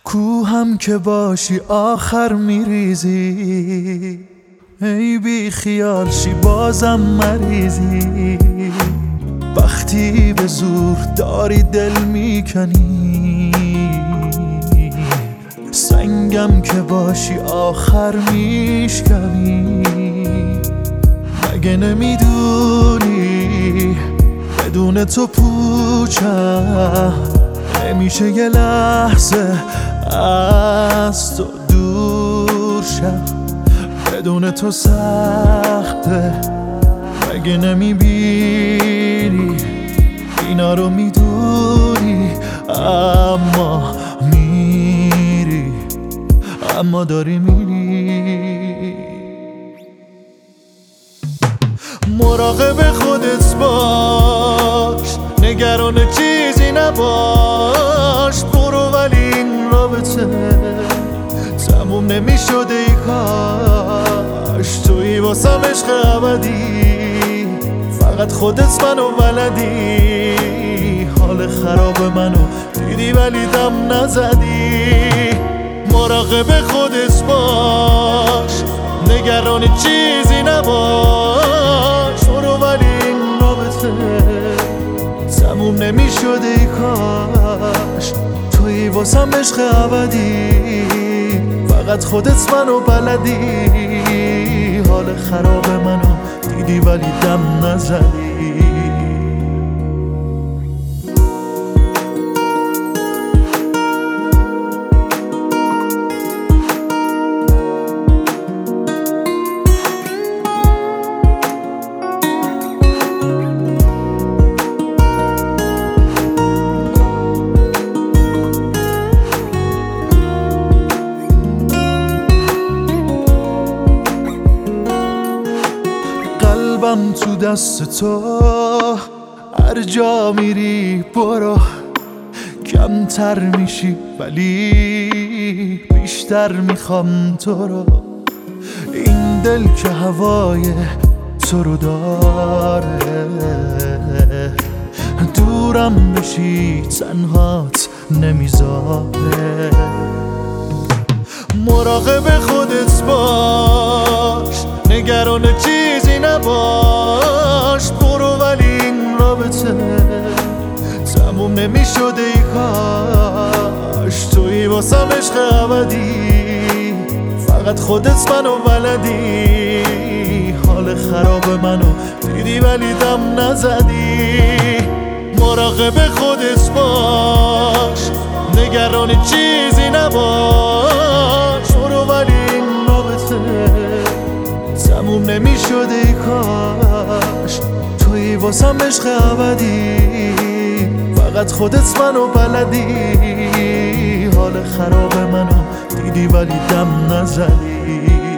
کوهم که باشی آخر میریزی، ای بی خیال شی بازم مریضی. وقتی به زور داری دل میکنی، سنگم که باشی آخر میشکنی. مگه نمیدونی بدون تو پوچم نمیشه یه لحظه از تو دور شم. بدون تو سخته، مگه نمیبینی اینا رو میدونی، اما میری، اما داری میری. مراقب خودت باش، نگران چیزی نباش. برو ولی این رابطه تموم نمیشد ای کاش. تویی واسم عشق ابدی، فقط خودت منو بلدی. حال خراب منو دیدی ولی دم نزدی. مراقب خودت باش، نگران چیزی نباش. برو ولی این رابطه تموم نمیشد ای کاش. تویی واسم عشق ابدی، فقط خودت منو بلدی. حال خراب منو دیدی ولی دم نزدی. قلبم تو دست تو، هر جا میری برو. کمتر میشی ولی بیشتر میخوام تو رو. این دل که هوای تو رو داره، دورم بشی تنهات نمیذاره. مراقب خودت باش، نگران چیزی نباش. برو ولی این رابطه تموم نمیشد ای کاش. تویی واسم عشق ابدی، فقط خودت منو بلدی. حال خراب منو دیدی ولی دم نزدی. مراقب خودت باش، نگران چیزی نباش. برو ولی این رابطه تموم نمیشد ای کاش. تویی واسم عشق ابدی، فقط خودت منو بلدی. حال خراب منو دیدی ولی دم نزدی.